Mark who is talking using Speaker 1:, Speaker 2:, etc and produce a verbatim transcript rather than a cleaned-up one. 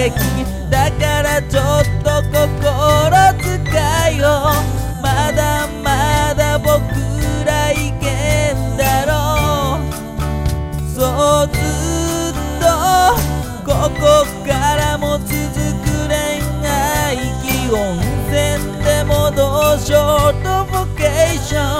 Speaker 1: 激だからちょっと心遣いをまだまだ僕らいけんだろうそうずっとここからも続く恋愛気温泉でもどうショートボケーション